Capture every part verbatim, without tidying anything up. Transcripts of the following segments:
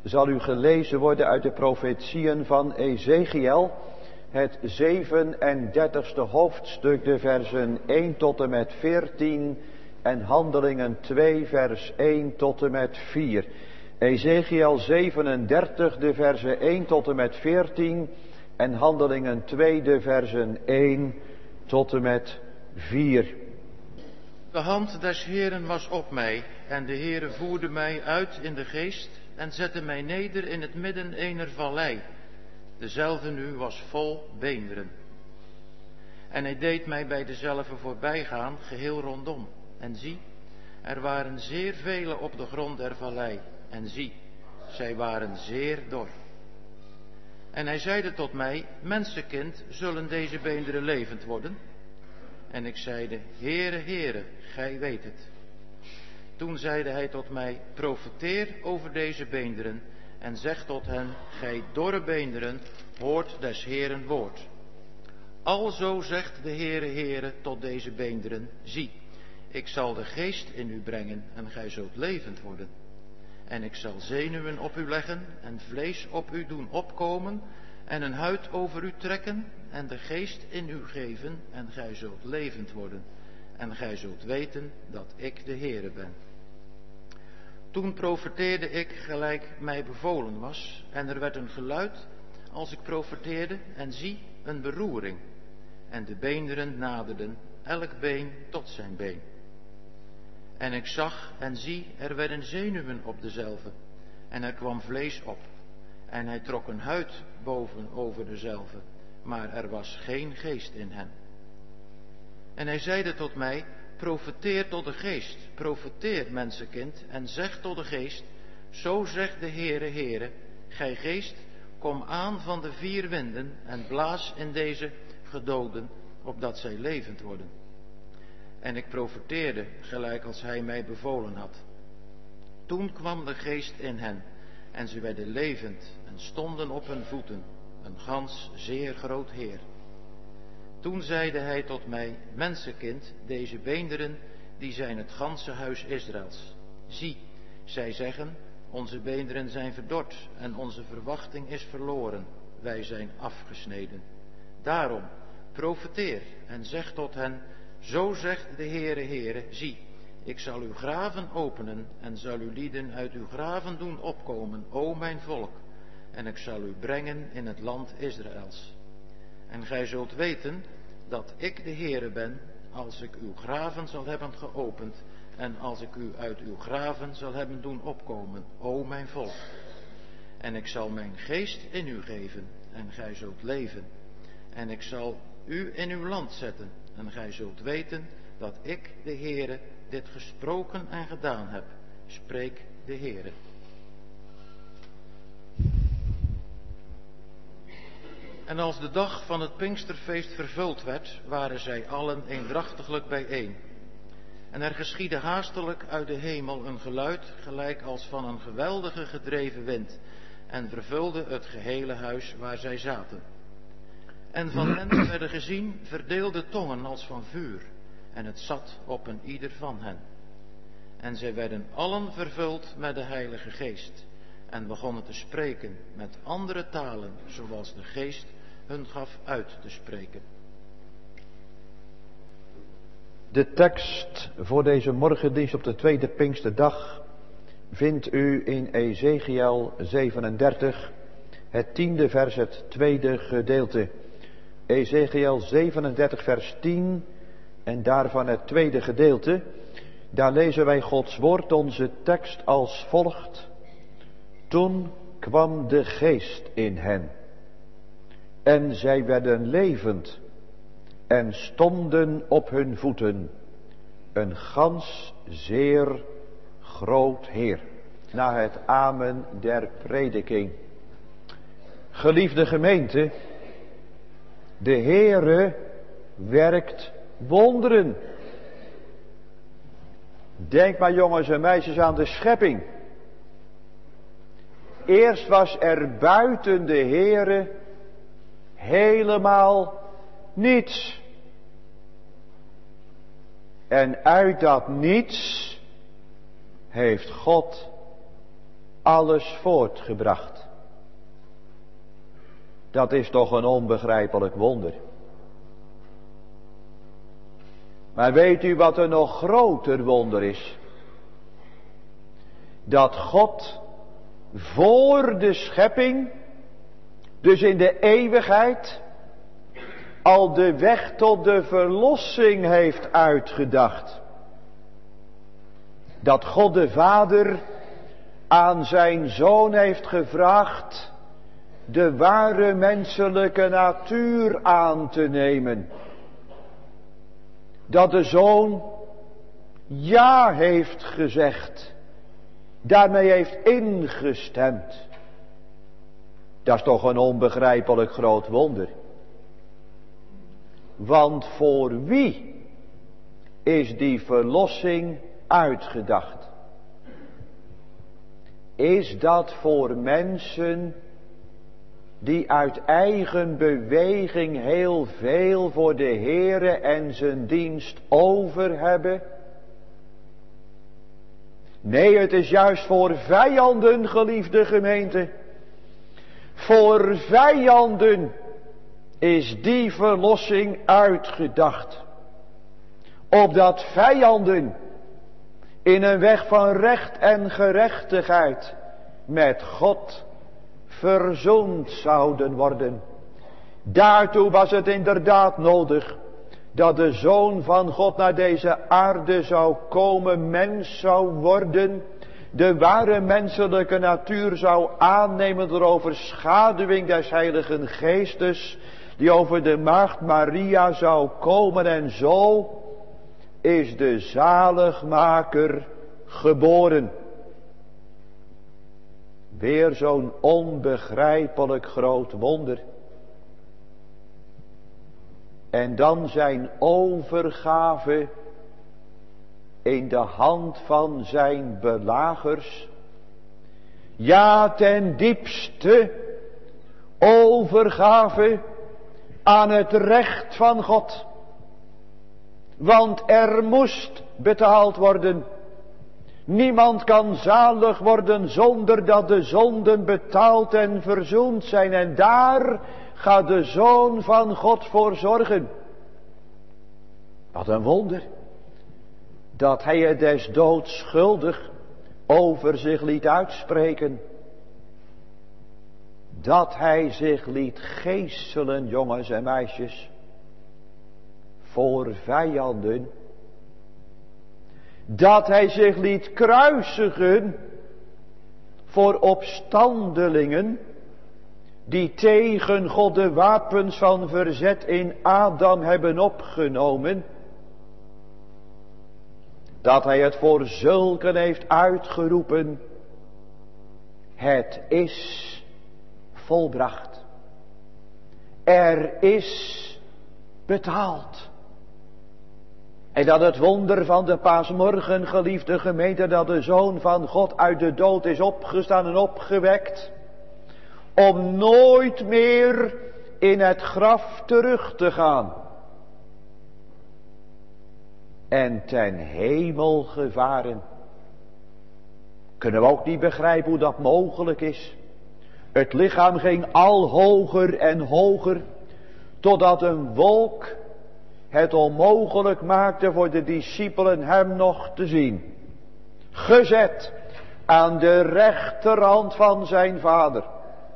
zal u gelezen worden uit de profetieën van Ezechiel, het zevenendertigste hoofdstuk, de versen één tot en met veertien en Handelingen twee, vers één tot en met vier. Ezechiel zevenendertig, de versen één tot en met veertien en Handelingen twee, de versen één tot en met vier. De hand des Heeren was op mij, en de Heere voerde mij uit in de geest en zette mij neder in het midden eener vallei. Dezelfde nu was vol beenderen. En hij deed mij bij dezelve voorbijgaan, geheel rondom. En zie, er waren zeer vele op de grond der vallei. En zie, zij waren zeer dor. En hij zeide tot mij, mensenkind, zullen deze beenderen levend worden? En ik zeide, Heere, Heere, gij weet het. Toen zeide hij tot mij, profeteer over deze beenderen en zeg tot hen, gij dorre beenderen, hoort des Heeren woord. Alzo zegt de Heere, Heere, tot deze beenderen, zie, ik zal de geest in u brengen en gij zult levend worden. En ik zal zenuwen op u leggen en vlees op u doen opkomen en een huid over u trekken en de geest in u geven en gij zult levend worden. En gij zult weten dat ik de Heere ben. Toen profeteerde ik gelijk mij bevolen was en er werd een geluid als ik profeteerde en zie een beroering. En de beenderen naderden, elk been tot zijn been. En ik zag en zie, er werden zenuwen op dezelve en er kwam vlees op. En hij trok een huid boven over dezelve, maar er was geen geest in hen. En hij zeide tot mij, profeteer tot de geest, profeteer mensenkind, en zeg tot de geest, zo zegt de Heere, Heere, gij geest, kom aan van de vier winden en blaas in deze gedoden, opdat zij levend worden. En ik profeteerde, gelijk als hij mij bevolen had. Toen kwam de geest in hen, en ze werden levend en stonden op hun voeten, een gans zeer groot Heer. Toen zeide hij tot mij, mensenkind, deze beenderen, die zijn het ganse huis Israëls. Zie, zij zeggen, onze beenderen zijn verdord en onze verwachting is verloren, wij zijn afgesneden. Daarom, profeteer en zeg tot hen, zo zegt de Heere, Heere, zie, ik zal uw graven openen en zal uw lieden uit uw graven doen opkomen, o mijn volk, en ik zal u brengen in het land Israëls. En gij zult weten dat ik de Heere ben, als ik uw graven zal hebben geopend en als ik u uit uw graven zal hebben doen opkomen, o mijn volk. En ik zal mijn geest in u geven en gij zult leven. En ik zal u in uw land zetten en gij zult weten dat ik, de Heere, dit gesproken en gedaan heb, spreekt de Heere. En als de dag van het Pinksterfeest vervuld werd, waren zij allen eendrachtiglijk bijeen. En er geschiedde haastelijk uit de hemel een geluid, gelijk als van een geweldige gedreven wind, en vervulde het gehele huis waar zij zaten. En van hen werden gezien verdeelde tongen als van vuur, en het zat op een ieder van hen. En zij werden allen vervuld met de Heilige Geest, en begonnen te spreken met andere talen, zoals de Geest hun gaf uit te spreken. De tekst voor deze morgendienst op de tweede Pinksterdag vindt u in Ezechiel zevenendertig, het tiende vers, het tweede gedeelte. Ezechiel zevenendertig vers tien en daarvan het tweede gedeelte. Daar lezen wij Gods woord, onze tekst als volgt. Toen kwam de geest in hen en zij werden levend en stonden op hun voeten, een gans zeer groot Heer. Na het amen der prediking. Geliefde gemeente, de Heere werkt wonderen. Denk maar jongens en meisjes aan de schepping. Eerst was er buiten de Heere helemaal niets. En uit dat niets heeft God alles voortgebracht. Dat is toch een onbegrijpelijk wonder. Maar weet u wat een nog groter wonder is? Dat God voor de schepping, dus in de eeuwigheid, al de weg tot de verlossing heeft uitgedacht. Dat God de Vader aan zijn Zoon heeft gevraagd de ware menselijke natuur aan te nemen. Dat de Zoon ja heeft gezegd, daarmee heeft ingestemd. Dat is toch een onbegrijpelijk groot wonder. Want voor wie is die verlossing uitgedacht? Is dat voor mensen die uit eigen beweging heel veel voor de Heere en zijn dienst over hebben? Nee, het is juist voor vijanden, geliefde gemeente. Voor vijanden is die verlossing uitgedacht. Opdat vijanden in een weg van recht en gerechtigheid met God verzoend zouden worden. Daartoe was het inderdaad nodig dat de Zoon van God naar deze aarde zou komen, mens zou worden, de ware menselijke natuur zou aannemen door overschaduwing des Heiligen Geestes, die over de maagd Maria zou komen, en zo is de zaligmaker geboren. Weer zo'n onbegrijpelijk groot wonder. En dan zijn overgave in de hand van zijn belagers. Ja, ten diepste overgave aan het recht van God. Want er moest betaald worden. Niemand kan zalig worden zonder dat de zonden betaald en verzoend zijn. En daar gaat de Zoon van God voor zorgen. Wat een wonder. Dat hij het des doods schuldig over zich liet uitspreken. Dat hij zich liet geeselen, jongens en meisjes. Voor vijanden. Dat hij zich liet kruisigen voor opstandelingen die tegen God de wapens van verzet in Adam hebben opgenomen. Dat hij het voor zulken heeft uitgeroepen. Het is volbracht. Er is betaald. En dat het wonder van de paasmorgen, geliefde gemeente, dat de Zoon van God uit de dood is opgestaan en opgewekt, om nooit meer in het graf terug te gaan. En ten hemel gevaren. Kunnen we ook niet begrijpen hoe dat mogelijk is. Het lichaam ging al hoger en hoger, totdat een wolk het onmogelijk maakte voor de discipelen hem nog te zien. Gezet aan de rechterhand van zijn Vader.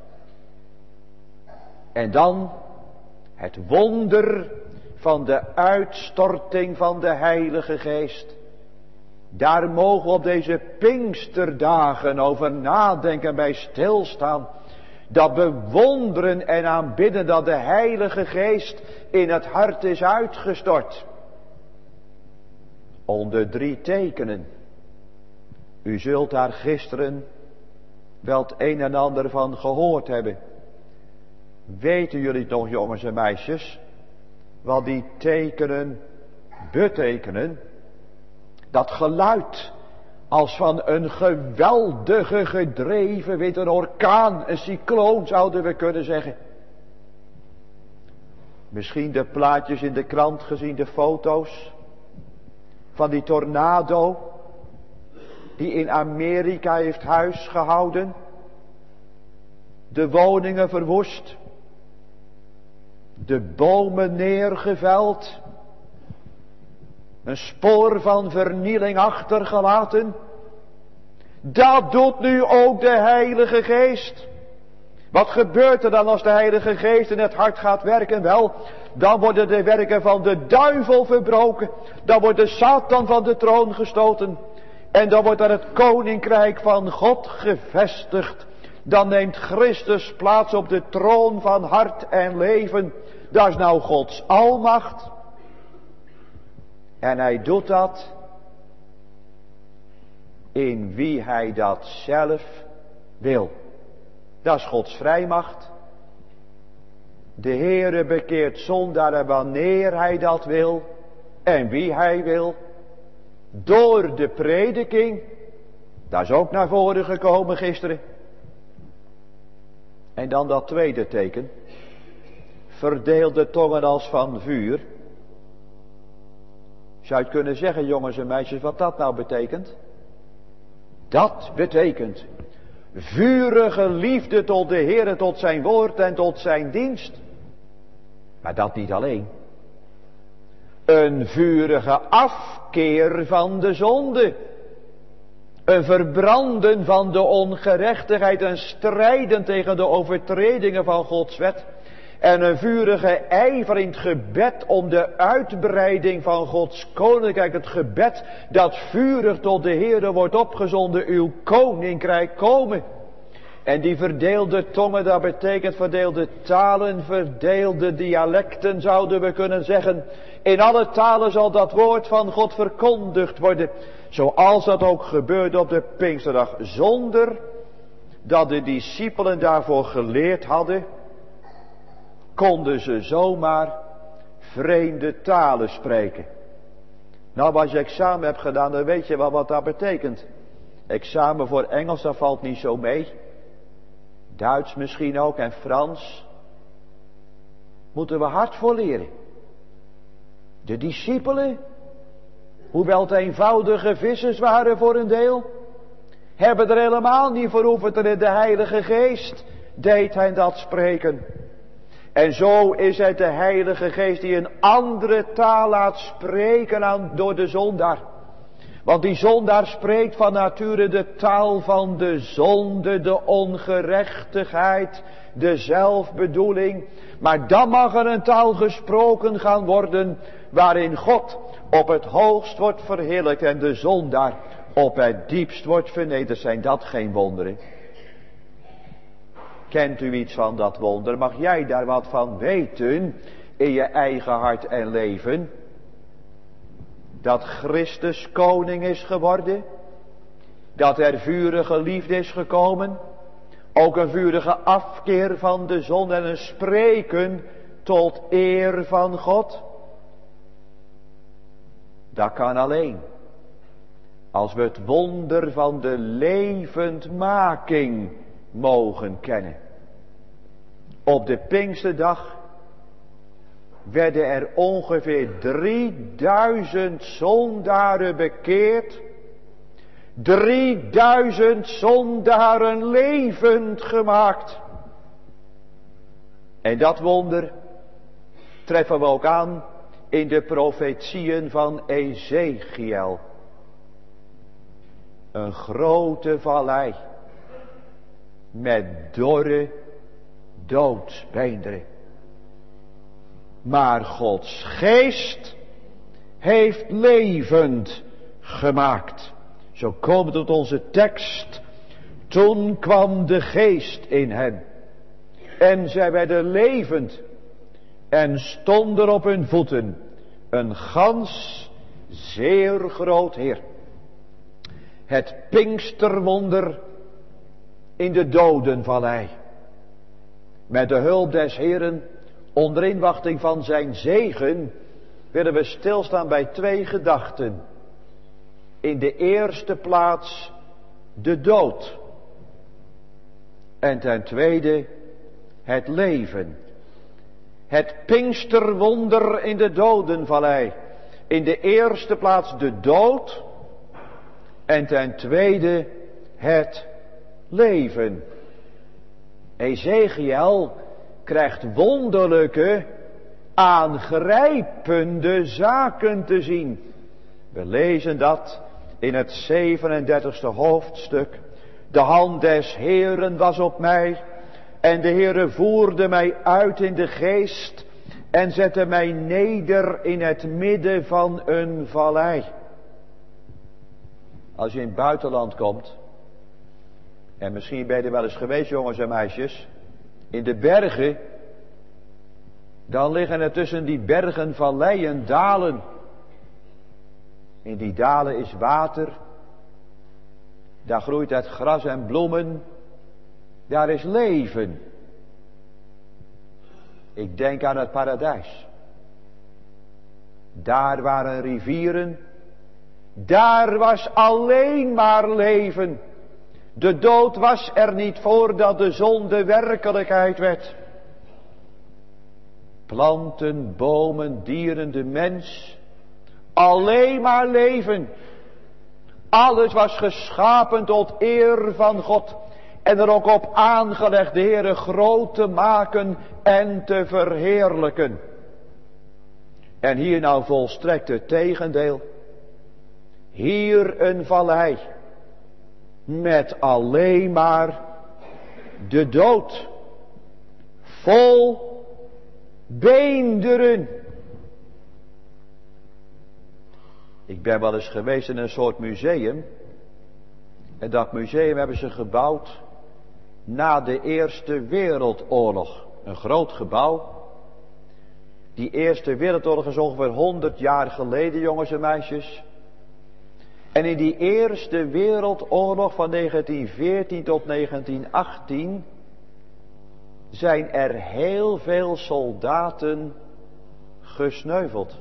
En dan het wonder van de uitstorting van de Heilige Geest. Daar mogen we op deze Pinksterdagen over nadenken en bij stilstaan. Dat bewonderen en aanbidden dat de Heilige Geest in het hart is uitgestort. Onder drie tekenen. U zult daar gisteren wel het een en ander van gehoord hebben. Weten jullie nog, jongens en meisjes, wat die tekenen betekenen? Dat geluid als van een geweldige gedreven, weet een orkaan, een cycloon zouden we kunnen zeggen. Misschien de plaatjes in de krant gezien, de foto's van die tornado. die in Amerika heeft huis gehouden, de woningen verwoest, de bomen neergeveld, een spoor van vernieling achtergelaten. Dat doet nu ook de Heilige Geest. Wat gebeurt er dan als de Heilige Geest in het hart gaat werken? Wel, dan worden de werken van de duivel verbroken. Dan wordt de Satan van de troon gestoten. En dan wordt er het koninkrijk van God gevestigd. Dan neemt Christus plaats op de troon van hart en leven. Dat is nou Gods almacht. En hij doet dat in wie hij dat zelf wil. Dat is Gods vrijmacht. De Heere bekeert zondaren wanneer hij dat wil en wie hij wil. Door de prediking. Dat is ook naar voren gekomen gisteren. En dan dat tweede teken. Verdeel de tongen als van vuur. Zou je kunnen zeggen, jongens en meisjes, wat dat nou betekent? Dat betekent vurige liefde tot de Heere, tot zijn woord en tot zijn dienst. Maar dat niet alleen. Een vurige afkeer van de zonde. Een verbranden van de ongerechtigheid. Een strijden tegen de overtredingen van Gods wet. En een vurige ijver in het gebed om de uitbreiding van Gods koninkrijk. Het gebed dat vurig tot de Heere wordt opgezonden. Uw koninkrijk komen. En die verdeelde tongen, dat betekent verdeelde talen, verdeelde dialecten zouden we kunnen zeggen. In alle talen zal dat woord van God verkondigd worden. Zoals dat ook gebeurde op de Pinksterdag. Zonder dat de discipelen daarvoor geleerd hadden, konden ze zomaar vreemde talen spreken. Nou, als je examen hebt gedaan, dan weet je wel wat dat betekent. Examen voor Engels, dat valt niet zo mee. Duits misschien ook en Frans. Moeten we hard voor leren. De discipelen, hoewel het eenvoudige vissers waren voor een deel, hebben er helemaal niet voor hoeven te de Heilige Geest deed hen dat spreken. En zo is het de Heilige Geest die een andere taal laat spreken aan, door de zondaar. Want die zondaar spreekt van nature de taal van de zonde, de ongerechtigheid, de zelfbedoeling. Maar dan mag er een taal gesproken gaan worden waarin God op het hoogst wordt verheerlijkt en de zondaar op het diepst wordt vernederd. Zijn dat geen wonderen? Kent u iets van dat wonder? Mag jij daar wat van weten in je eigen hart en leven? Dat Christus koning is geworden. Dat er vurige liefde is gekomen. Ook een vurige afkeer van de zonde en een spreken tot eer van God. Dat kan alleen als we het wonder van de levendmaking mogen kennen. Op de Pinksterdag werden er ongeveer drieduizend zondaren bekeerd. Drieduizend zondaren levend gemaakt. En dat wonder treffen we ook aan in de profetieën van Ezechiel. Een grote vallei met dorre doodsbeenderen. Maar Gods geest heeft levend gemaakt. Zo komt het tot onze tekst. Toen kwam de geest in hen. En zij werden levend. En stonden op hun voeten. Een gans zeer groot Heer. Het Pinksterwonder in de dodenvallei. Met de hulp des Heeren, onder inwachting van zijn zegen, willen we stilstaan bij twee gedachten. In de eerste plaats de dood. En ten tweede het leven. Het Pinksterwonder in de dodenvallei. In de eerste plaats de dood. En ten tweede het leven. Ezechiel krijgt wonderlijke, aangrijpende zaken te zien. We lezen dat in het zevenendertigste hoofdstuk. De hand des Heeren was op mij, en de Heere voerde mij uit in de geest en zette mij neder in het midden van een vallei. Als je in het buitenland komt, en misschien ben je er wel eens geweest, jongens en meisjes, in de bergen, dan liggen er tussen die bergen valleien dalen. In die dalen is water, daar groeit het gras en bloemen, daar is leven. Ik denk aan het paradijs. Daar waren rivieren, daar was alleen maar leven. De dood was er niet voordat de zonde werkelijkheid werd. Planten, bomen, dieren, de mens, alleen maar leven. Alles was geschapen tot eer van God. En er ook op aangelegd de Heere groot te maken en te verheerlijken. En hier nou volstrekt het tegendeel. Hier een vallei. Met alleen maar de dood. Vol beenderen. Ik ben wel eens geweest in een soort museum. En dat museum hebben ze gebouwd na de Eerste Wereldoorlog. Een groot gebouw. Die Eerste Wereldoorlog is ongeveer honderd jaar geleden, jongens en meisjes. En in die Eerste Wereldoorlog van negentien veertien tot negentien achttien zijn er heel veel soldaten gesneuveld.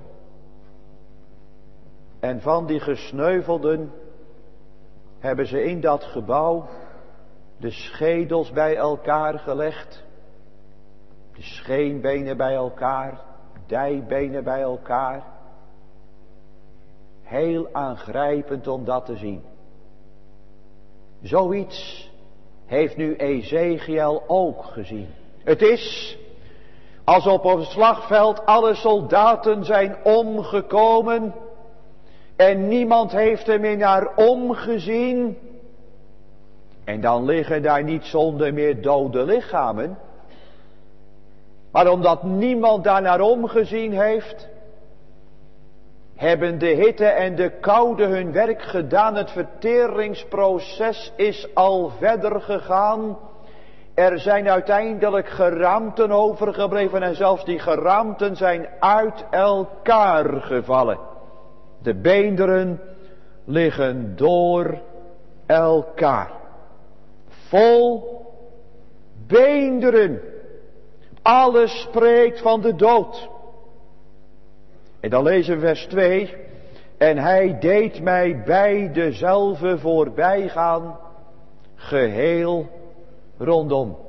En van die gesneuvelden hebben ze in dat gebouw de schedels bij elkaar gelegd, de scheenbenen bij elkaar, dijbenen bij elkaar. Heel aangrijpend om dat te zien. Zoiets heeft nu Ezechiel ook gezien. Het is alsof op het slagveld alle soldaten zijn omgekomen en niemand heeft er meer naar omgezien. En dan liggen daar niet zonder meer dode lichamen. Maar omdat niemand daar naar omgezien heeft, hebben de hitte en de koude hun werk gedaan. Het verteringsproces is al verder gegaan. Er zijn uiteindelijk geraamten overgebleven en zelfs die geraamten zijn uit elkaar gevallen. De beenderen liggen door elkaar. Vol beenderen. Alles spreekt van de dood. En dan lezen we vers twee. En hij deed mij bij dezelve voorbij gaan, geheel rondom.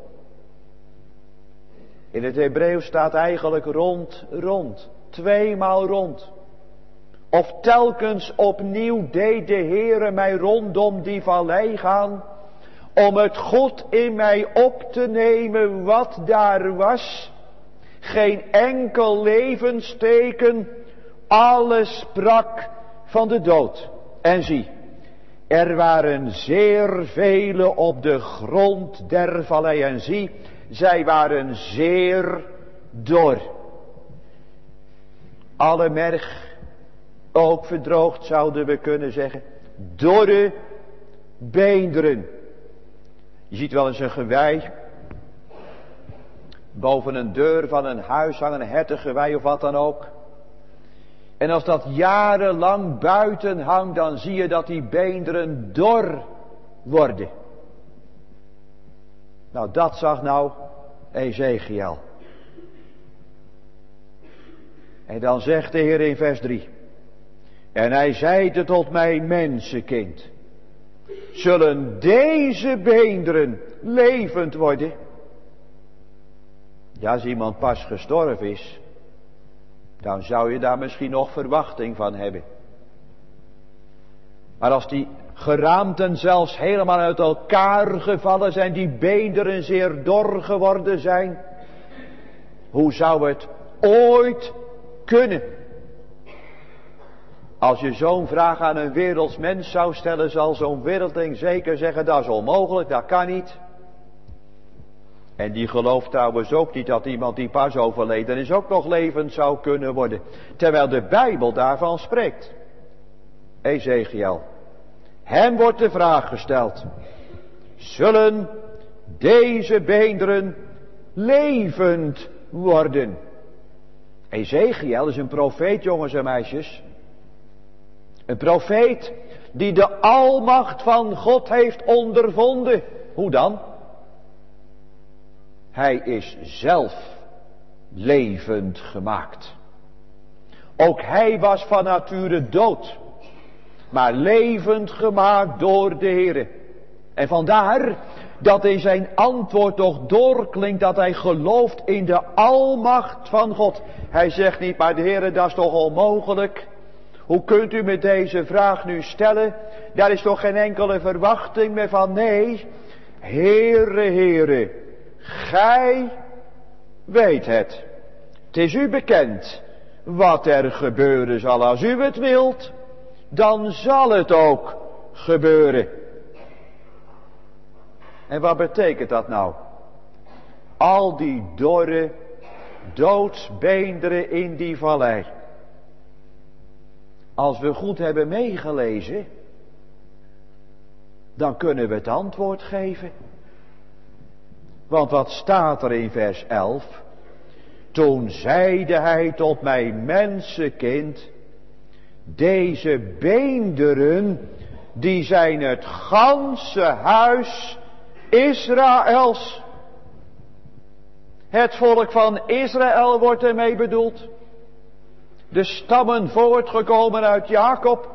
In het Hebreeuws staat eigenlijk rond, rond. Tweemaal rond. Of telkens opnieuw deed de Heere mij rondom die vallei gaan, om het goed in mij op te nemen wat daar was. Geen enkel levensteken, alles sprak van de dood. En zie, er waren zeer vele op de grond der vallei. En zie, zij waren zeer dor. Alle merg, ook verdroogd zouden we kunnen zeggen. Dorre beenderen. Je ziet wel eens een gewei boven een deur van een huis hangen, een hertengewei of wat dan ook. En als dat jarenlang buiten hangt, dan zie je dat die beenderen dor worden. Nou, dat zag nou Ezechiel. En dan zegt de Heer in vers drie. En hij zeide tot mij, mensenkind, zullen deze beenderen levend worden? Ja, als iemand pas gestorven is, dan zou je daar misschien nog verwachting van hebben. Maar als die geraamten zelfs helemaal uit elkaar gevallen zijn, die beenderen zeer dor geworden zijn, hoe zou het ooit kunnen? Als je zo'n vraag aan een werelds mens zou stellen, zal zo'n wereldling zeker zeggen, dat is onmogelijk, dat kan niet. En die gelooft trouwens ook niet dat iemand die pas overleden is ook nog levend zou kunnen worden. Terwijl de Bijbel daarvan spreekt. Ezechiel. Hem wordt de vraag gesteld. Zullen deze beenderen levend worden? Ezechiel is een profeet, jongens en meisjes. Een profeet die de almacht van God heeft ondervonden. Hoe dan? Hij is zelf levend gemaakt. Ook hij was van nature dood, maar levend gemaakt door de Heere. En vandaar dat in zijn antwoord toch doorklinkt dat hij gelooft in de almacht van God. Hij zegt niet, maar de Heere, dat is toch onmogelijk? Hoe kunt u me deze vraag nu stellen? Daar is toch geen enkele verwachting meer van? Nee, Heere, Heere, gij weet het. Het is u bekend wat er gebeuren zal. Als u het wilt, dan zal het ook gebeuren. En wat betekent dat nou? Al die dorre doodsbeenderen in die vallei. Als we goed hebben meegelezen, dan kunnen we het antwoord geven. Want wat staat er in vers elf? Toen zeide hij tot mijn mensenkind, deze beenderen, die zijn het ganse huis Israëls. Het volk van Israël wordt ermee bedoeld. De stammen voortgekomen uit Jacob.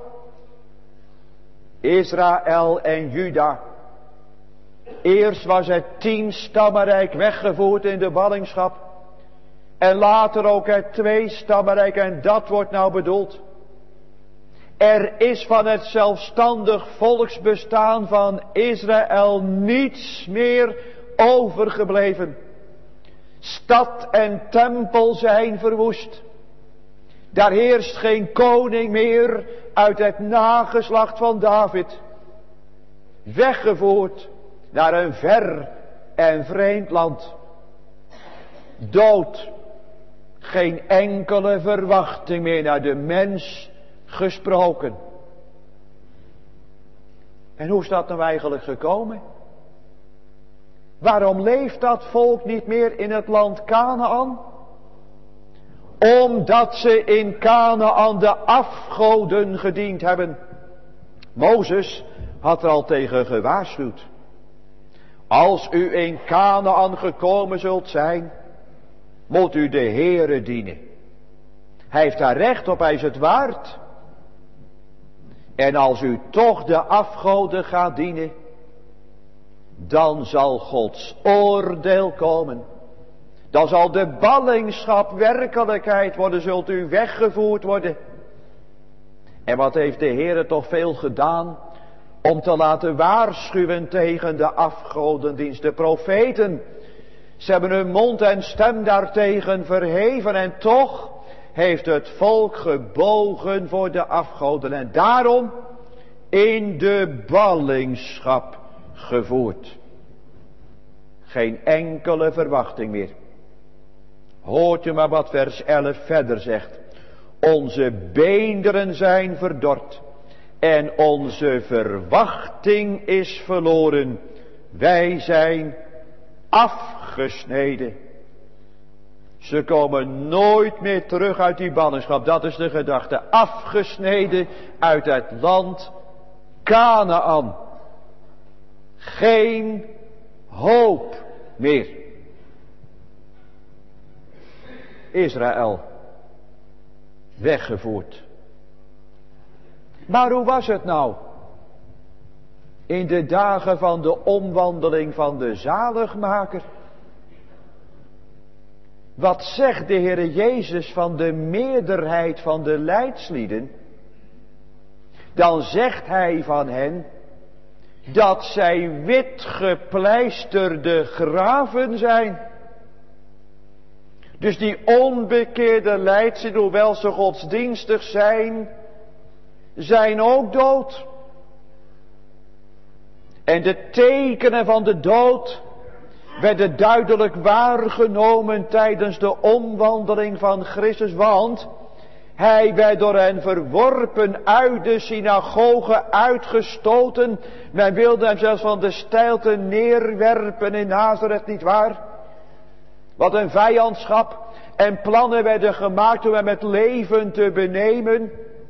Israël en Juda. Eerst was het tien stammenrijk weggevoerd in de ballingschap. En later ook het twee stammenrijk, en dat wordt nou bedoeld. Er is van het zelfstandig volksbestaan van Israël niets meer overgebleven. Stad en tempel zijn verwoest. Daar heerst geen koning meer uit het nageslacht van David. Weggevoerd naar een ver en vreemd land. Dood. Geen enkele verwachting meer naar de mens gesproken. En hoe is dat nou eigenlijk gekomen? Waarom leeft dat volk niet meer in het land Kanaan? Omdat ze in Kanaan de afgoden gediend hebben. Mozes had er al tegen gewaarschuwd. Als u in Kanaan gekomen zult zijn, moet u de Heere dienen. Hij heeft daar recht op, hij is het waard. En als u toch de afgoden gaat dienen, dan zal Gods oordeel komen. Dan zal de ballingschap werkelijkheid worden, zult u weggevoerd worden. En wat heeft de Heere toch veel gedaan om te laten waarschuwen tegen de afgodendienst. De profeten, ze hebben hun mond en stem daartegen verheven en toch heeft het volk gebogen voor de afgoden en daarom in de ballingschap gevoerd. Geen enkele verwachting meer. Hoort u maar wat vers elf verder zegt. Onze beenderen zijn verdord en onze verwachting is verloren. Wij zijn afgesneden. Ze komen nooit meer terug uit die ballingschap. Dat is de gedachte. Afgesneden uit het land Kanaan. Geen hoop meer. Israël. Weggevoerd. Maar hoe was het nou? In de dagen van de omwandeling van de zaligmaker. Wat zegt de Heere Jezus van de meerderheid van de leidslieden? dan zegt hij van hen dat zij wit gepleisterde graven zijn. Dus die onbekeerde leidsen, hoewel ze godsdienstig zijn, zijn ook dood. En de tekenen van de dood werden duidelijk waargenomen tijdens de omwandeling van Christus, want hij werd door hen verworpen, uit de synagoge uitgestoten. Men wilde hem zelfs van de steilte neerwerpen in Nazareth, niet waar? Wat een vijandschap. En plannen werden gemaakt om hem het leven te benemen.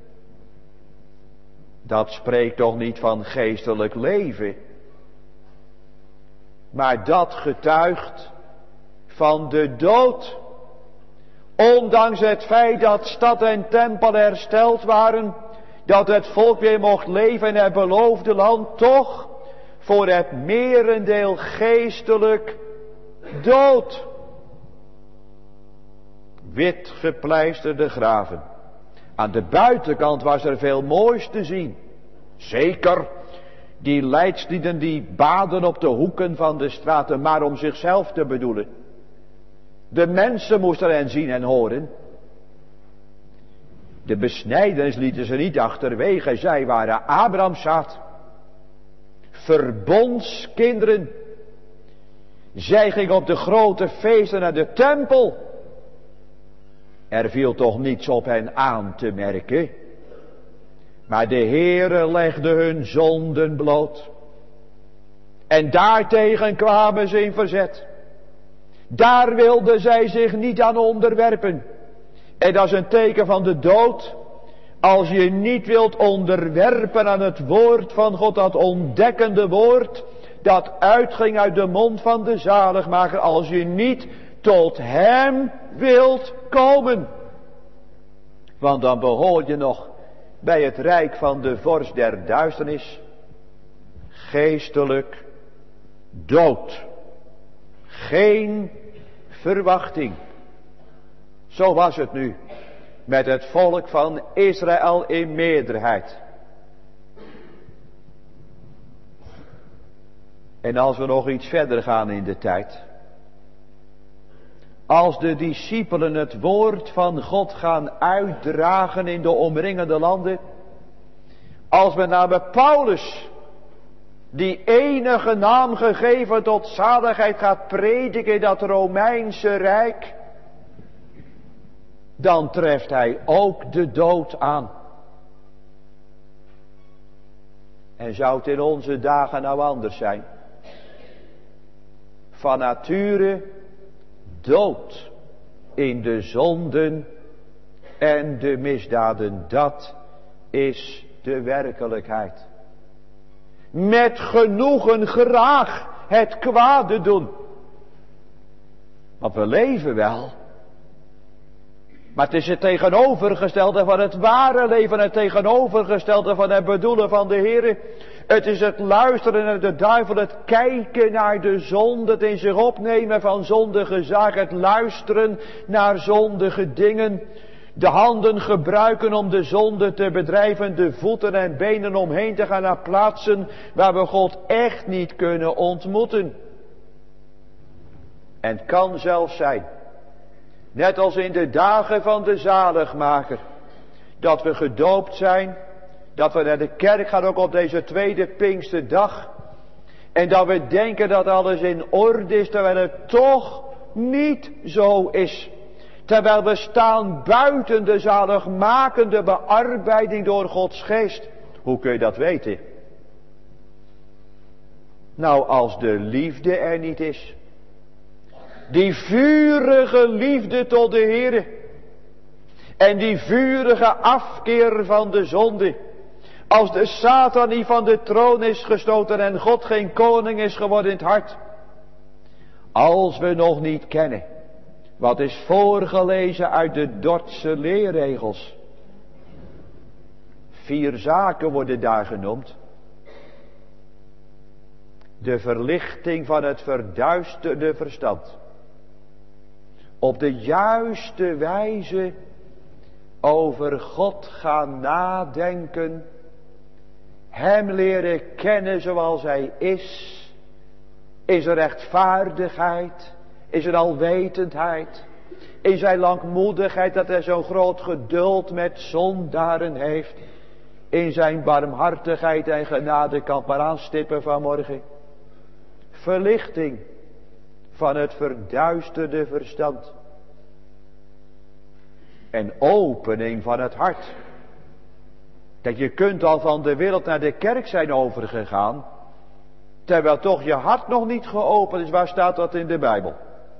Dat spreekt toch niet van geestelijk leven. Maar dat getuigt van de dood. Ondanks het feit dat stad en tempel hersteld waren, dat het volk weer mocht leven in het beloofde land, toch voor het merendeel geestelijk dood. Wit gepleisterde graven. Aan de buitenkant was er veel moois te zien. Zeker, die leidslieden die baden op de hoeken van de straten, maar om zichzelf te bedoelen. De mensen moesten hen zien en horen. De besnijders lieten ze niet achterwege. Zij waren Abrahams zaad. Verbondskinderen. Zij gingen op de grote feesten naar de tempel. Er viel toch niets op hen aan te merken. Maar de Heere legde hun zonden bloot. En daartegen kwamen ze in verzet. Daar wilden zij zich niet aan onderwerpen. En dat is een teken van de dood. Als je niet wilt onderwerpen aan het woord van God, dat ontdekkende woord, dat uitging uit de mond van de zaligmaker. Als je niet tot hem wilt komen. Want dan behoor je nog bij het rijk van de vorst der duisternis. Geestelijk dood. Geen verwachting. Zo was het nu met het volk van Israël in meerderheid. En als we nog iets verder gaan in de tijd. Als de discipelen het woord van God gaan uitdragen in de omringende landen. Als met name Paulus, die enige naam gegeven tot zaligheid, gaat prediken in dat Romeinse Rijk. Dan treft hij ook de dood aan. En zou het in onze dagen nou anders zijn? Van nature dood in de zonden en de misdaden. Dat is de werkelijkheid. Met genoegen graag het kwade doen. Want we leven wel. Maar het is het tegenovergestelde van het ware leven. Het tegenovergestelde van het bedoelen van de Heer. Het is het luisteren naar de duivel. Het kijken naar de zonde. Het in zich opnemen van zondige zaken. Het luisteren naar zondige dingen. De handen gebruiken om de zonde te bedrijven. De voeten en benen omheen te gaan naar plaatsen waar we God echt niet kunnen ontmoeten. En het kan zelfs zijn, net als in de dagen van de zaligmaker, dat we gedoopt zijn, dat we naar de kerk gaan ook op deze tweede Pinksterdag. En dat we denken dat alles in orde is, terwijl het toch niet zo is. Terwijl we staan buiten de zaligmakende bearbeiding door Gods geest. Hoe kun je dat weten? Nou, als de liefde er niet is. Die vurige liefde tot de Heer. En die vurige afkeer van de zonde. Als de Satan niet van de troon is gestoten en God geen koning is geworden in het hart. Als we nog niet kennen wat is voorgelezen uit de Dordtse leerregels. Vier zaken worden daar genoemd. De verlichting van het verduisterde verstand. Op de juiste wijze over God gaan nadenken Hem leren kennen zoals Hij is. In zijn rechtvaardigheid. In zijn alwetendheid. In zijn langmoedigheid dat Hij zo'n groot geduld met zondaren heeft. In zijn barmhartigheid en genade kan ik maar aanstippen vanmorgen. Verlichting van het verduisterde verstand. En opening van het hart. Kijk, je kunt al van de wereld naar de kerk zijn overgegaan. Terwijl toch je hart nog niet geopend is. Waar staat dat in de Bijbel?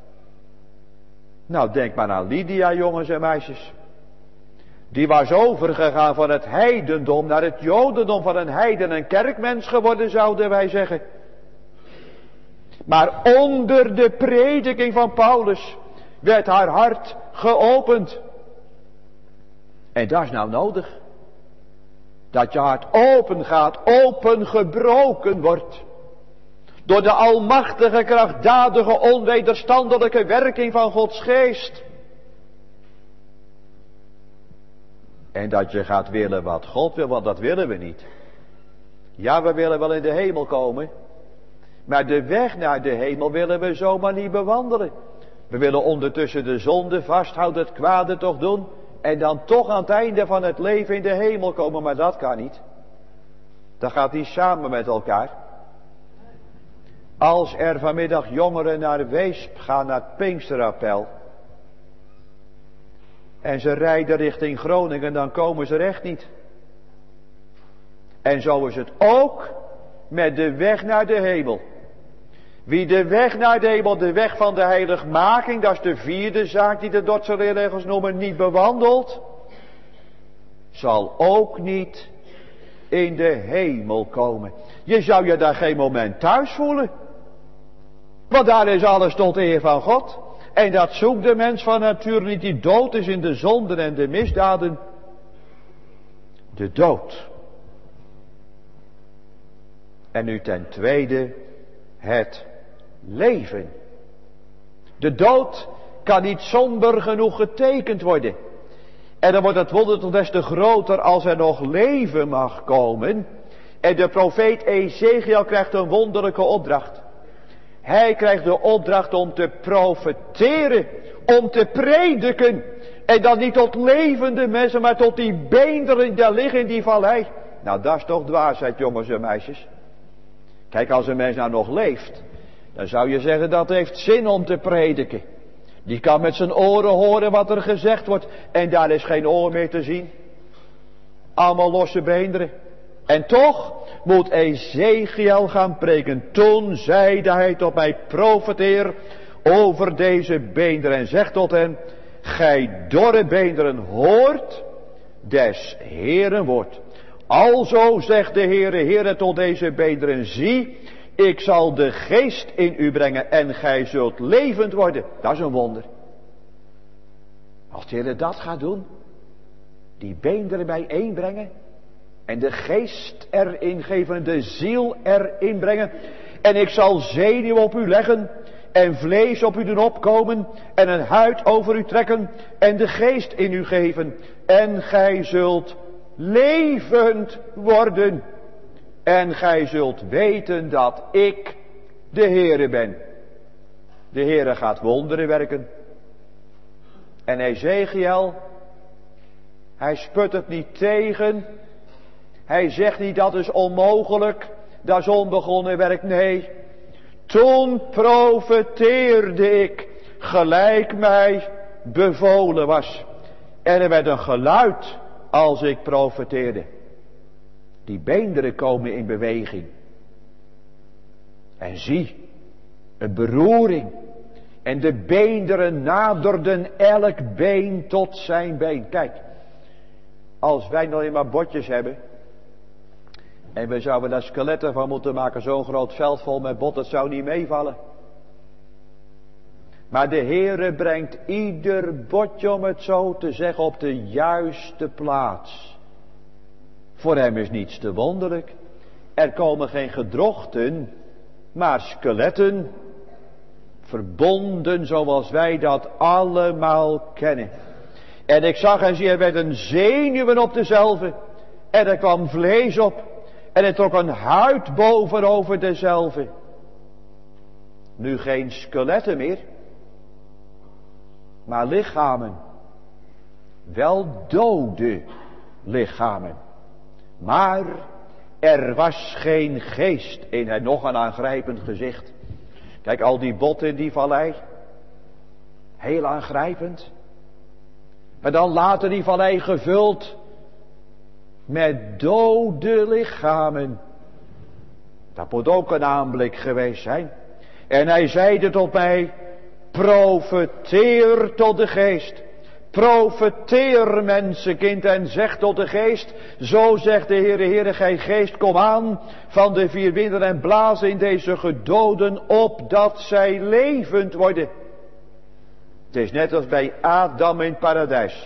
Nou, denk maar aan Lydia, jongens en meisjes. Die was overgegaan van het heidendom naar het jodendom, van een heiden en kerkmens geworden, zouden wij zeggen. Maar onder de prediking van Paulus werd haar hart geopend. En dat is nou nodig. Dat je hart open gaat, opengebroken wordt. Door de almachtige, krachtdadige, onwederstandelijke werking van Gods geest. En dat je gaat willen wat God wil, want dat willen we niet. Ja, we willen wel in de hemel komen. Maar de weg naar de hemel willen we zomaar niet bewandelen. We willen ondertussen de zonde vasthouden, het kwade toch doen. En dan toch aan het einde van het leven in de hemel komen. Maar dat kan niet. Dat gaat niet samen met elkaar. Als er vanmiddag jongeren naar Weesp gaan, naar het Pinksterappel. En ze rijden richting Groningen, dan komen ze er echt niet. En zo is het ook met de weg naar de hemel. Wie de weg naar de hemel, de weg van de heiligmaking, dat is de vierde zaak die de Dordtse leerleggers noemen, niet bewandelt, zal ook niet in de hemel komen. Je zou je daar geen moment thuis voelen. Want daar is alles tot eer van God. En dat zoekt de mens van nature niet, die dood is in de zonden en de misdaden. De dood. En nu ten tweede het leven. De dood kan niet somber genoeg getekend worden. En dan wordt het wonder toch des te groter als er nog leven mag komen. En de profeet Ezechiel krijgt een wonderlijke opdracht. Hij krijgt de opdracht om te profeteren, om te prediken. En dan niet tot levende mensen, maar tot die beenderen die daar liggen in die vallei. Nou, dat is toch dwaasheid, jongens en meisjes. Kijk, als een mens nou nog leeft, dan zou je zeggen dat heeft zin om te prediken. Die kan met zijn oren horen wat er gezegd wordt. En daar is geen oor meer te zien. Allemaal losse beenderen. En toch moet Ezechiel gaan preken. Toen zeide hij tot mij, profeteer over deze beenderen. En zegt tot hen, gij dorre beenderen hoort des Heeren woord. Alzo zegt de Heere, Heere tot deze beenderen, zie, ik zal de geest in u brengen en gij zult levend worden. Dat is een wonder. Als de Heere dat gaat doen, die beenderen bijeenbrengen en de geest erin geven, de ziel erin brengen. En ik zal zenuw op u leggen en vlees op u doen opkomen en een huid over u trekken en de geest in u geven. En gij zult levend worden. En gij zult weten dat ik de Heere ben. De Heere gaat wonderen werken. En Ezechiel, hij sput het niet tegen. Hij zegt niet dat is onmogelijk, dat is onbegonnen werk. Nee, toen profeteerde ik gelijk mij bevolen was. En er werd een geluid als ik profeteerde. Die beenderen komen in beweging. En zie, een beroering. En de beenderen naderden elk been tot zijn been. Kijk, als wij nog alleen maar botjes hebben. En we zouden daar skeletten van moeten maken. Zo'n groot veld vol met bot, dat zou niet meevallen. Maar de Heere brengt ieder botje, om het zo te zeggen, op de juiste plaats. Voor hem is niets te wonderlijk. Er komen geen gedrochten, maar skeletten. Verbonden zoals wij dat allemaal kennen. En ik zag en zie, er werden zenuwen op dezelve. En er kwam vlees op. En er trok een huid bovenover dezelve. Nu geen skeletten meer, maar lichamen. Wel dode lichamen. Maar er was geen geest in hen. Nog een aangrijpend gezicht. Kijk, al die botten in die vallei. Heel aangrijpend. Maar dan later die vallei gevuld met dode lichamen. Dat moet ook een aanblik geweest zijn. En hij zeide tot mij, profeteer tot de geest. Profeteer, mensenkind, en zeg tot de geest, zo zegt de Heere, Heere, gij geest, kom aan van de vier winden en blaas in deze gedoden op, dat zij levend worden. Het is net als bij Adam in het paradijs.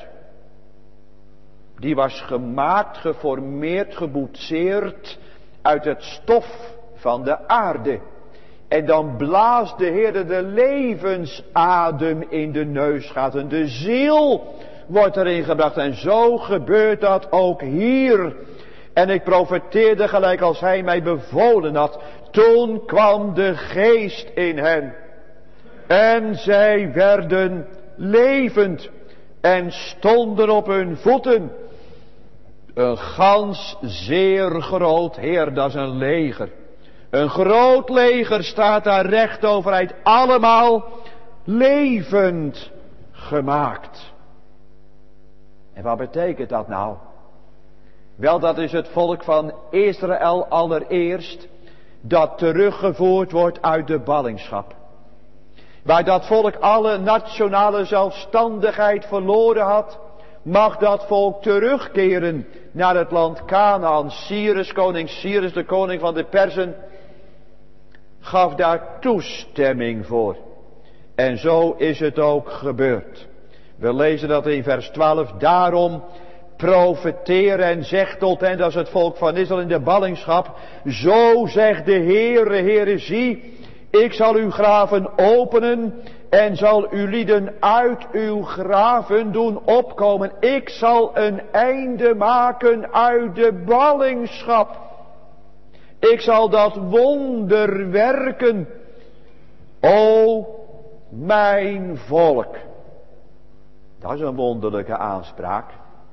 Die was gemaakt, geformeerd, geboetseerd uit het stof van de aarde. En dan blaast de Heer de levensadem in de neusgaten. De ziel wordt erin gebracht. En zo gebeurt dat ook hier. En ik profeteerde gelijk als hij mij bevolen had. Toen kwam de geest in hen. En zij werden levend. En stonden op hun voeten. Een gans zeer groot heer, dat is een leger. Een groot leger staat daar recht overeind. Allemaal levend gemaakt. En wat betekent dat nou? Wel, dat is het volk van Israël allereerst. Dat teruggevoerd wordt uit de ballingschap. Waar dat volk alle nationale zelfstandigheid verloren had. Mag dat volk terugkeren naar het land Kanaan. Cyrus, koning Cyrus, de koning van de Perzen, gaf daar toestemming voor. En zo is het ook gebeurd. We lezen dat in vers twaalf. Daarom profeteer en zeg tot hen, dat is het volk van Israël in de ballingschap. Zo zegt de Heere, Heere, zie, ik zal uw graven openen en zal uw lieden uit uw graven doen opkomen. Ik zal een einde maken uit de ballingschap. Ik zal dat wonder werken. O mijn volk. Dat is een wonderlijke aanspraak.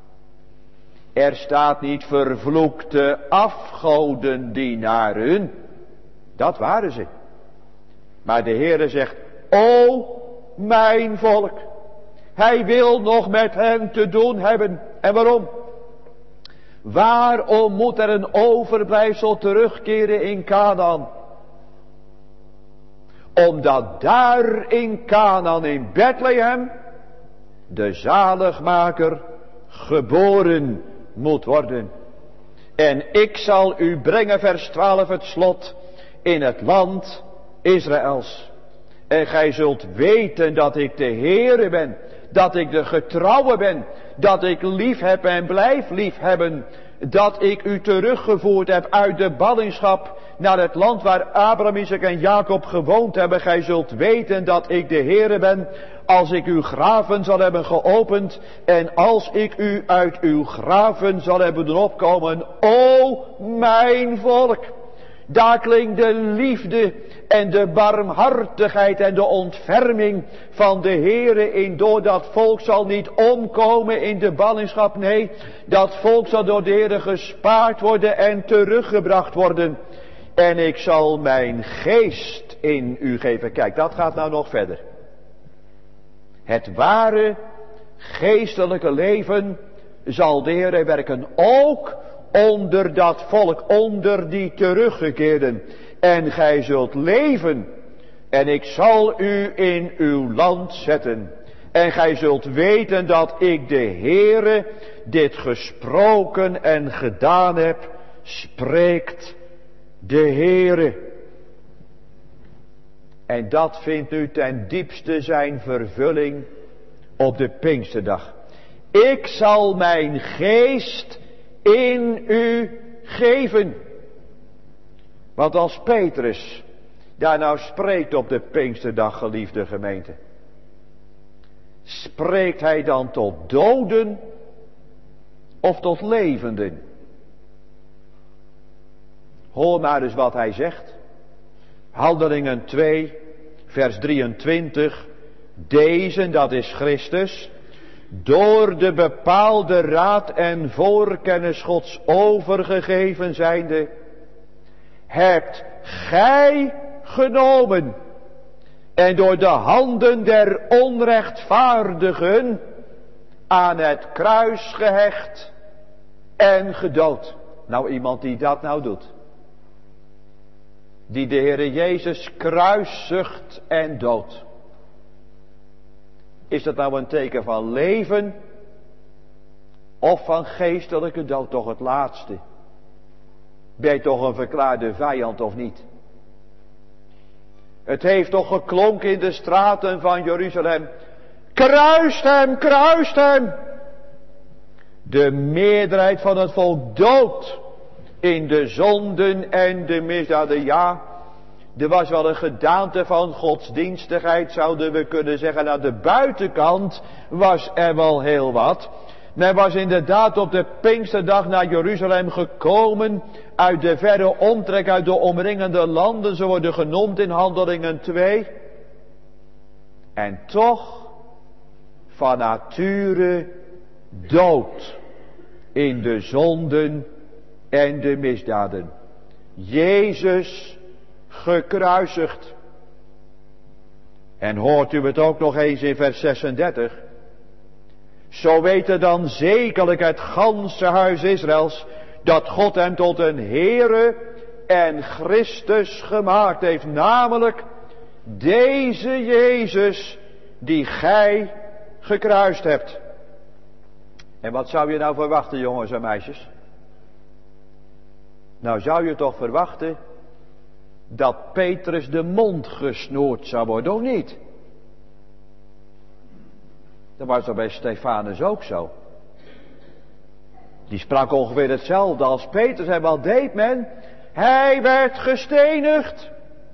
Er staat niet vervloekte afgodendienaren. Dat waren ze. Maar de Heere zegt, o mijn volk. Hij wil nog met hen te doen hebben. En waarom? Waarom moet er een overblijfsel terugkeren in Kanaan? Omdat daar in Kanaan, in Bethlehem, de zaligmaker geboren moet worden. En ik zal u brengen, vers twaalf, het slot, in het land Israëls. En gij zult weten dat ik de Heere ben, dat ik de getrouwe ben, dat ik lief heb en blijf lief hebben, dat ik u teruggevoerd heb uit de ballingschap naar het land waar Abraham, Isaac en Jacob gewoond hebben. Gij zult weten dat ik de Heere ben, als ik uw graven zal hebben geopend en als ik u uit uw graven zal hebben doen opkomen. O mijn volk, daar klinkt de liefde en de barmhartigheid en de ontferming van de Heere in. Door dat volk zal niet omkomen in de ballingschap. Nee, dat volk zal door de Heere gespaard worden en teruggebracht worden. En ik zal mijn geest in u geven. Kijk, dat gaat nou nog verder. Het ware geestelijke leven zal de Heere werken ook onder dat volk, onder die teruggekeerden. En gij zult leven. En ik zal u in uw land zetten. En gij zult weten dat ik de Heere dit gesproken en gedaan heb, spreekt de Heere. En dat vindt nu ten diepste zijn vervulling op de Pinksterdag. Ik zal mijn geest in u geven. Want als Petrus daar nou spreekt op de Pinksterdag, geliefde gemeente, spreekt hij dan tot doden of tot levenden? Hoor maar eens wat hij zegt. Handelingen twee, vers drieëntwintig. Deze, dat is Christus, door de bepaalde raad en voorkennis Gods overgegeven zijnde, hebt gij genomen en door de handen der onrechtvaardigen aan het kruis gehecht en gedood. Nou, iemand die dat nou doet, die de Heere Jezus kruisigt en doodt. Is dat nou een teken van leven of van geestelijke dood? Toch het laatste. Ben je toch een verklaarde vijand of niet? Het heeft toch geklonken in de straten van Jeruzalem. Kruist hem, kruist hem. De meerderheid van het volk dood in de zonden en de misdaden. Ja, er was wel een gedaante van godsdienstigheid, zouden we kunnen zeggen. Aan de buitenkant was er wel heel wat. Men was inderdaad op de Pinksterdag naar Jeruzalem gekomen uit de verre omtrek, uit de omringende landen. Ze worden genoemd in Handelingen twee. En toch van nature dood in de zonden en de misdaden. Jezus gekruisigd. En hoort u het ook nog eens in vers zesendertig. Zo weten dan zekerlijk het ganse huis Israëls dat God hem tot een Heere en Christus gemaakt heeft. Namelijk deze Jezus die gij gekruist hebt. En wat zou je nou verwachten, jongens en meisjes? Nou zou je toch verwachten dat Petrus de mond gesnoerd zou worden, of niet? Dat was toch bij Stefanus ook zo. Die sprak ongeveer hetzelfde als Petrus. En wat deed men? Hij werd gestenigd.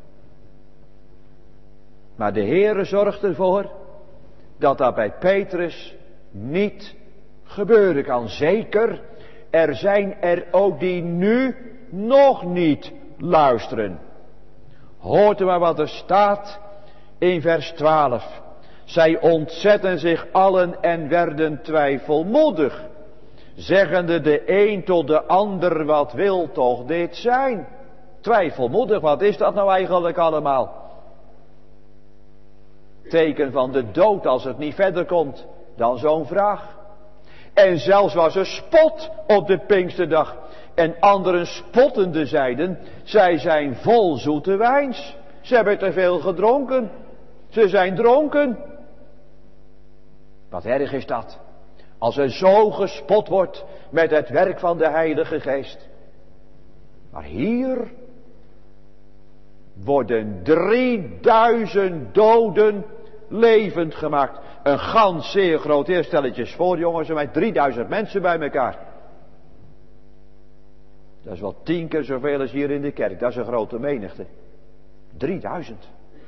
Maar de Heere zorgt ervoor dat dat bij Petrus niet gebeuren kan. Zeker, er zijn er ook die nu nog niet luisteren. Hoort u maar wat er staat in vers twaalf. Zij ontzetten zich allen en werden twijfelmoedig, zeggende de een tot de ander, wat wil toch dit zijn? Twijfelmoedig, wat is dat nou eigenlijk allemaal? Teken van de dood als het niet verder komt dan zo'n vraag. En zelfs was er spot op de Pinksterdag. En anderen spottende zeiden, zij zijn vol zoete wijns. Ze hebben te veel gedronken. Ze zijn dronken. Wat erg is dat. Als er zo gespot wordt met het werk van de Heilige Geest. Maar hier worden drieduizend doden levend gemaakt. Een gans zeer groot heer, stelletjes voor jongens, met drieduizend mensen bij elkaar. Dat is wel tien keer zoveel als hier in de kerk. Dat is een grote menigte. drieduizend.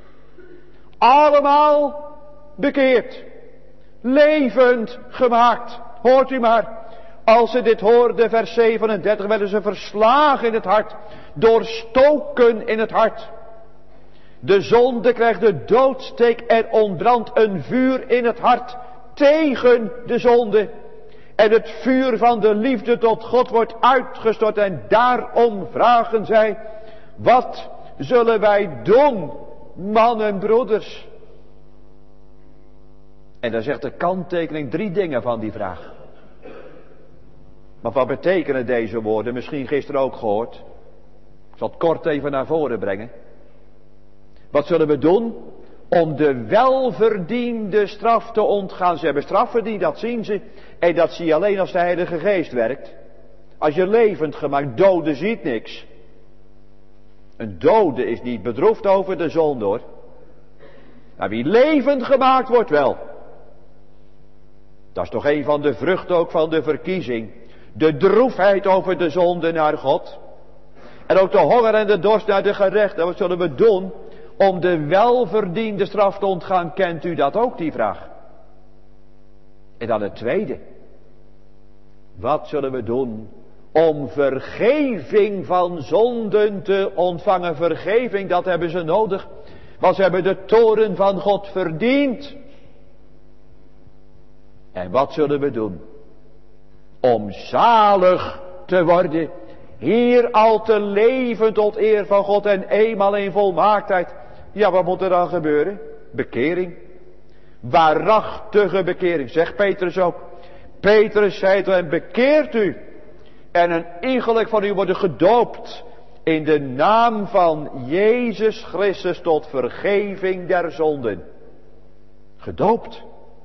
Allemaal bekeerd. Levend gemaakt. Hoort u maar. Als ze dit hoorden, vers zevenendertig, werden ze verslagen in het hart. Doorstoken in het hart. De zonde krijgt de doodsteek. Er ontbrandt een vuur in het hart tegen de zonde. En het vuur van de liefde tot God wordt uitgestort. En daarom vragen zij, wat zullen wij doen, mannen en broeders? En dan zegt de kanttekening drie dingen van die vraag. Maar wat betekenen deze woorden? Misschien gisteren ook gehoord. Ik zal het kort even naar voren brengen. Wat zullen we doen om de welverdiende straf te ontgaan? Ze hebben straf verdiend, dat zien ze. En dat zie je alleen als de Heilige Geest werkt. Als je levend gemaakt, dode ziet niks. Een dode is niet bedroefd over de zonde hoor. Maar wie levend gemaakt wordt wel. Dat is toch een van de vruchten ook van de verkiezing. De droefheid over de zonde naar God. En ook de honger en de dorst naar de gerechten. Wat zullen we doen om de welverdiende straf te ontgaan? Kent u dat ook, die vraag? En dan het tweede. Wat zullen we doen om vergeving van zonden te ontvangen. Vergeving, dat hebben ze nodig. Want ze hebben de toorn van God verdiend. En wat zullen we doen? Om zalig te worden. Hier al te leven tot eer van God en eenmaal in volmaaktheid. Ja, wat moet er dan gebeuren? Bekering. Waarachtige bekering. Zegt Petrus ook. Petrus zei tot hem, bekeert u. En een iegelijk van u worden gedoopt. In de naam van Jezus Christus tot vergeving der zonden. Gedoopt.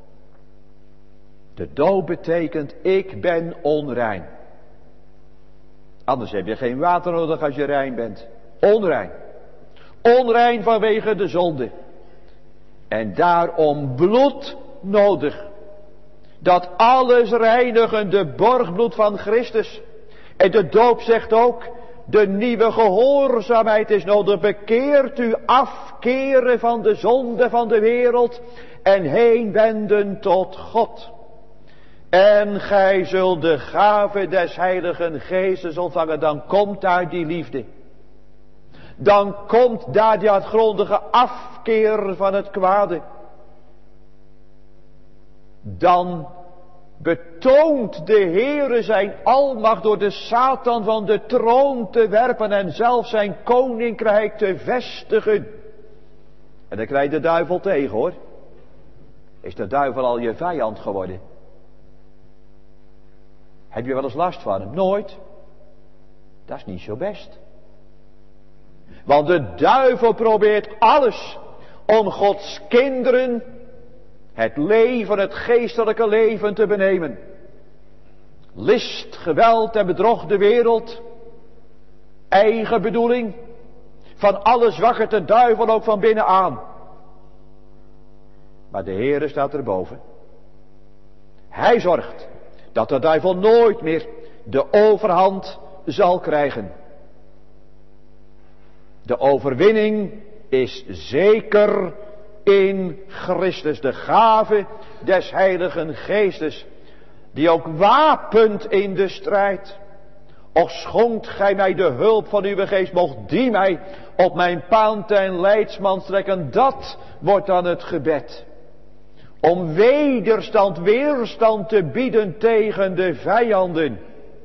De doop betekent, ik ben onrein. Anders heb je geen water nodig als je rein bent. Onrein. Onrein vanwege de zonde. En daarom bloed nodig. Dat alles reinigende borgbloed van Christus. En de doop zegt ook, de nieuwe gehoorzaamheid is nodig. Bekeert u, afkeren van de zonde van de wereld en heenwenden tot God. En gij zult de gave des Heiligen Geestes ontvangen. Dan komt daar die liefde. Dan komt daar die hartgrondige afkeer van het kwade. Dan betoont de Heere zijn almacht door de Satan van de troon te werpen en zelf zijn koninkrijk te vestigen. En dan krijg je de duivel tegen, hoor. Is de duivel al je vijand geworden? Heb je wel eens last van hem? Nooit. Dat is niet zo best. Want de duivel probeert alles om Gods kinderen het leven, het geestelijke leven te benemen. List, geweld en bedrog de wereld. Eigen bedoeling. Van alles wakkert de duivel ook van binnen aan. Maar de Heere staat erboven. Hij zorgt dat de duivel nooit meer de overhand zal krijgen. De overwinning is zeker in Christus, de gave des Heiligen Geestes, die ook wapent in de strijd. Och, schonkt gij mij de hulp van uw geest, mocht die mij op mijn paand en leidsman strekken. Dat wordt dan het gebed. Om wederstand, weerstand te bieden tegen de vijanden.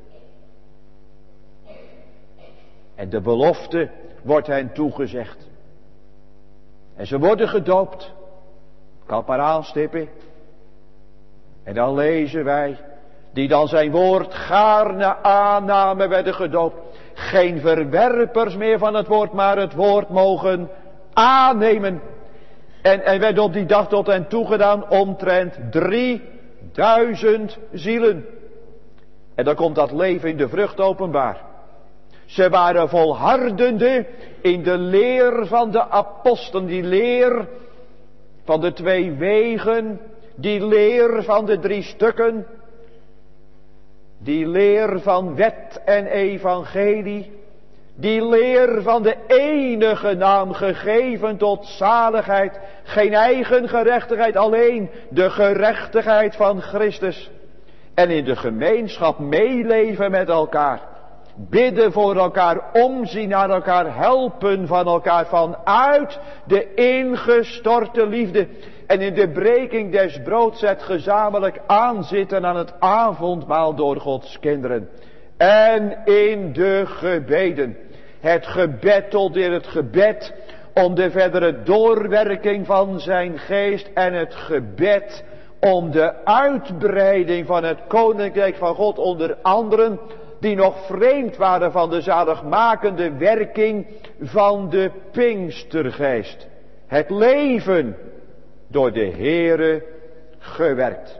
En de belofte wordt hen toegezegd. En ze worden gedoopt. Ik kan het maar aanstippen. En dan lezen wij, die dan zijn woord gaarne aannamen, werden gedoopt. Geen verwerpers meer van het woord, maar het woord mogen aannemen. En, en werd op die dag tot hen toegedaan omtrent drieduizend zielen. En dan komt dat leven in de vrucht openbaar. Ze waren volhardende in de leer van de apostelen, die leer van de twee wegen, die leer van de drie stukken, die leer van wet en evangelie, die leer van de enige naam gegeven tot zaligheid, geen eigen gerechtigheid, alleen de gerechtigheid van Christus. En in de gemeenschap meeleven met elkaar. Bidden voor elkaar, omzien naar elkaar, helpen van elkaar vanuit de ingestorte liefde. En in de breking des broods het gezamenlijk aanzitten aan het avondmaal door Gods kinderen. En in de gebeden. Het gebed tot in het gebed om de verdere doorwerking van zijn geest. En het gebed om de uitbreiding van het koninkrijk van God onder anderen, die nog vreemd waren van de zaligmakende werking van de Pinkstergeest. Het leven door de Heere gewerkt.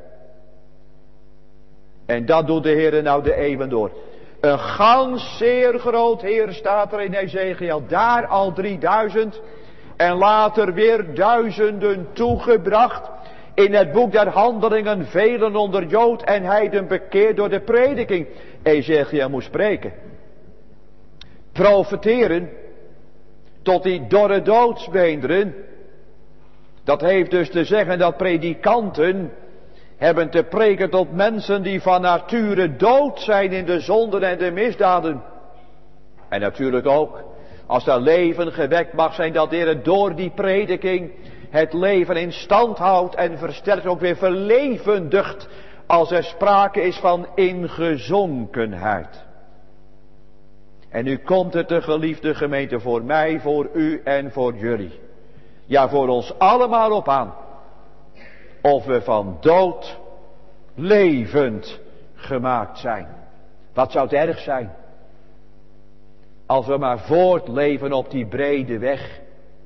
En dat doet de Heere nou de eeuwen door. Een gans zeer groot Heer staat er in Ezekiel. Daar al drieduizend. En later weer duizenden toegebracht. In het boek der handelingen velen onder Jood en heiden bekeerd door de prediking. Ezekiel moest spreken. Profeteren tot die dorre doodsbeenderen. Dat heeft dus te zeggen dat predikanten hebben te preken tot mensen die van nature dood zijn in de zonden en de misdaden. En natuurlijk ook, als er leven gewekt mag zijn, dat de Heer door die prediking het leven in stand houdt en versterkt, ook weer verlevendigt, als er sprake is van ingezonkenheid. En nu komt het, de geliefde gemeente, voor mij, voor u en voor jullie. Ja, voor ons allemaal op aan. Of we van dood levend gemaakt zijn. Wat zou het erg zijn? Als we maar voortleven op die brede weg.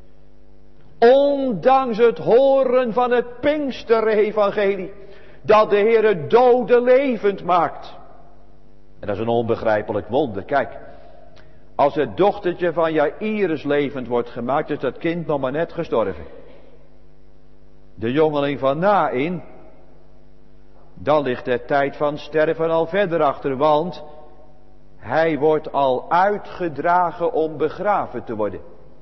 Ondanks het horen van het Pinksterevangelie. Dat de Heer het dode levend maakt. En dat is een onbegrijpelijk wonder. Kijk. Als het dochtertje van Jairus levend wordt gemaakt, is dat kind nog maar net gestorven. De jongeling van Naïn, dan ligt de tijd van sterven al verder achter, want hij wordt al uitgedragen om begraven te worden.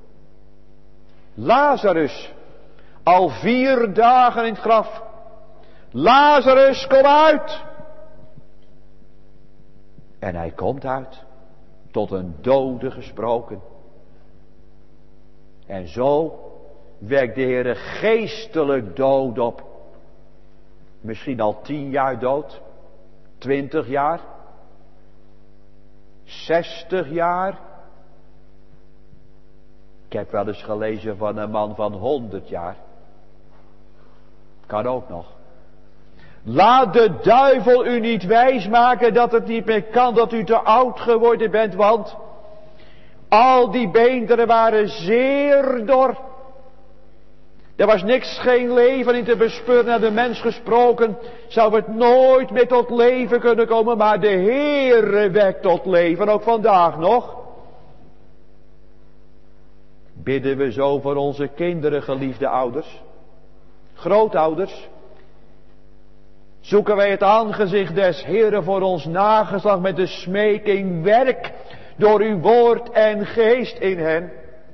Lazarus, al vier dagen in het graf. Lazarus, kom uit! En hij komt uit. Tot een dode gesproken. En zo wekt de Heere geestelijk dood op. Misschien al tien jaar dood. Twintig jaar. Zestig jaar. Ik heb wel eens gelezen van een man van honderd jaar. Kan ook nog. Laat de duivel u niet wijsmaken dat het niet meer kan, dat u te oud geworden bent, want al die beenderen waren zeer dor. Er was niks, geen leven in te bespeuren. Naar de mens gesproken zou het nooit meer tot leven kunnen komen, maar de Heere wekt tot leven, ook vandaag nog. Bidden we zo voor onze kinderen, geliefde ouders, grootouders. Zoeken wij het aangezicht des Heeren voor ons nageslacht met de smeking, werk door uw woord en geest in hen.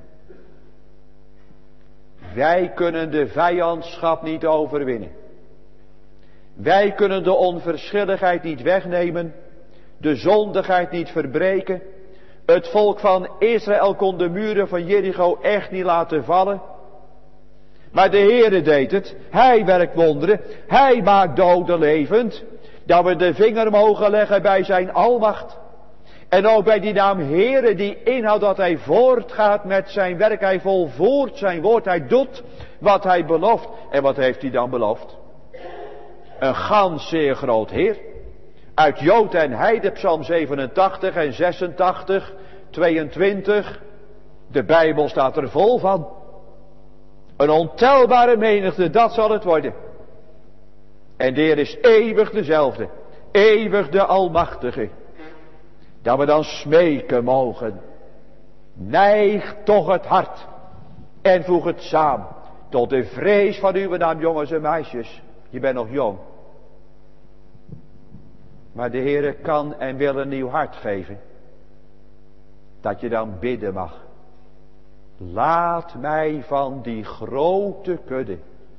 Wij kunnen de vijandschap niet overwinnen. Wij kunnen de onverschilligheid niet wegnemen, de zondigheid niet verbreken. Het volk van Israël kon de muren van Jericho echt niet laten vallen. Maar de Heere deed het. Hij werkt wonderen. Hij maakt doden levend. Dat we de vinger mogen leggen bij zijn almacht. En ook bij die naam Heere, die inhoudt dat hij voortgaat met zijn werk. Hij volvoert zijn woord. Hij doet wat hij belooft. En wat heeft hij dan beloofd? Een gans zeer groot Heer. Uit Jood en Heide, Psalm zevenentachtig en zesentachtig, tweeëntwintig. De Bijbel staat er vol van. Een ontelbare menigte, dat zal het worden. En de Heer is eeuwig dezelfde. Eeuwig de Almachtige. Dat we dan smeken mogen. Neig toch het hart. En voeg het samen. Tot de vrees van uw naam, jongens en meisjes. Je bent nog jong. Maar de Heer kan en wil een nieuw hart geven. Dat je dan bidden mag. Laat mij van die grote kudde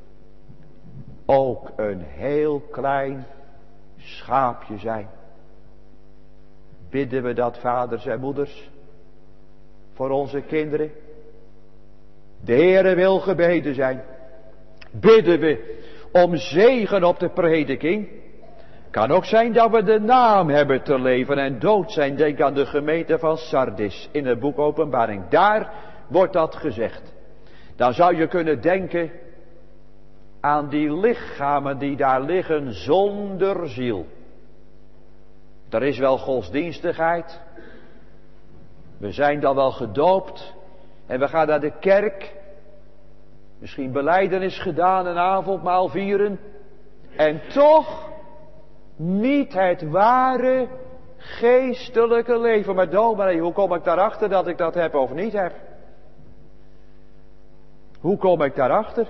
ook een heel klein schaapje zijn. Bidden we dat, vaders en moeders, voor onze kinderen. De Heere wil gebeden zijn. Bidden we om zegen op de prediking. Kan ook zijn dat we de naam hebben te leven en dood zijn. Denk aan de gemeente van Sardis in het boek Openbaring. Daar wordt dat gezegd. Dan zou je kunnen denken aan die lichamen die daar liggen zonder ziel. Er is wel godsdienstigheid. We zijn dan wel gedoopt. En we gaan naar de kerk. Misschien belijdenis gedaan, een avondmaal vieren. En toch niet het ware geestelijke leven. Maar dominee, hoe kom ik daarachter dat ik dat heb of niet heb? Hoe kom ik daarachter?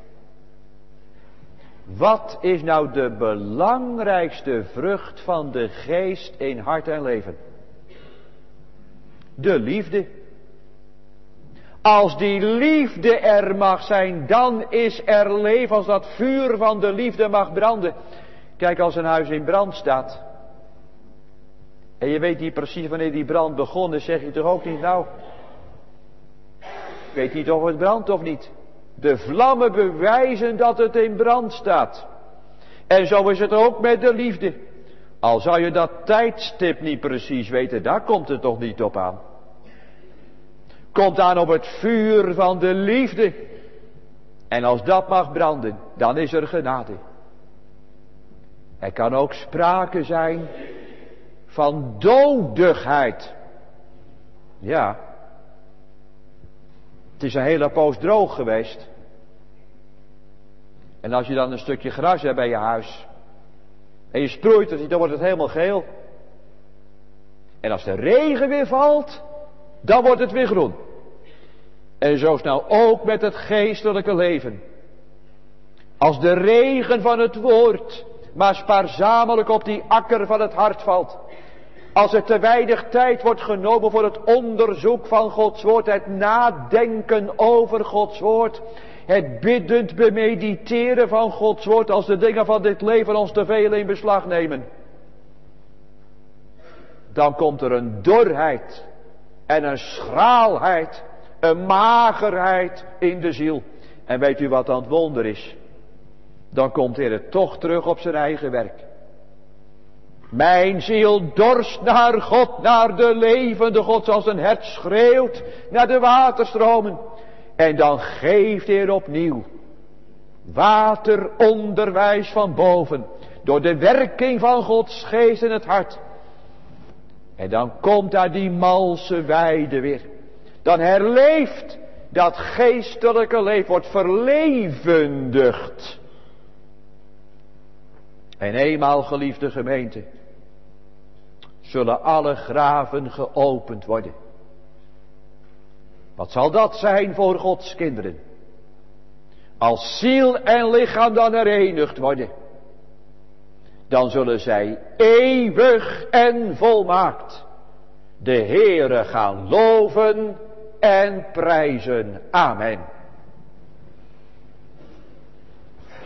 Wat is nou de belangrijkste vrucht van de geest in hart en leven? De liefde. Als die liefde er mag zijn, dan is er leven. Als dat vuur van de liefde mag branden. Kijk, als een huis in brand staat. En je weet niet precies wanneer die brand begon. Zeg je toch ook niet, nou. Ik weet niet of het brandt of niet. De vlammen bewijzen dat het in brand staat. En zo is het ook met de liefde. Al zou je dat tijdstip niet precies weten, daar komt het toch niet op aan. Komt aan op het vuur van de liefde. En als dat mag branden, dan is er genade. Er kan ook sprake zijn van dodigheid. Ja. Het is een hele poos droog geweest. En als je dan een stukje gras hebt bij je huis. En je sproeit het, dan wordt het helemaal geel. En als de regen weer valt, dan wordt het weer groen. En zo snel ook met het geestelijke leven. Als de regen van het woord maar spaarzamelijk op die akker van het hart valt. Als er te weinig tijd wordt genomen voor het onderzoek van Gods woord, het nadenken over Gods woord, het biddend bemediteren van Gods woord, als de dingen van dit leven ons te veel in beslag nemen. Dan komt er een dorheid en een schraalheid, een magerheid in de ziel. En weet u wat dan het wonder is? Dan komt hij er toch terug op zijn eigen werk. Mijn ziel dorst naar God, naar de levende God, zoals een hert schreeuwt naar de waterstromen. En dan geeft hij er opnieuw wateronderwijs van boven, door de werking van Gods geest in het hart. En dan komt daar die malse weide weer. Dan herleeft dat geestelijke leven, wordt verlevendigd. En eenmaal, geliefde gemeente, zullen alle graven geopend worden. Wat zal dat zijn voor Gods kinderen? Als ziel en lichaam dan herenigd worden, dan zullen zij eeuwig en volmaakt de Heere gaan loven en prijzen. Amen.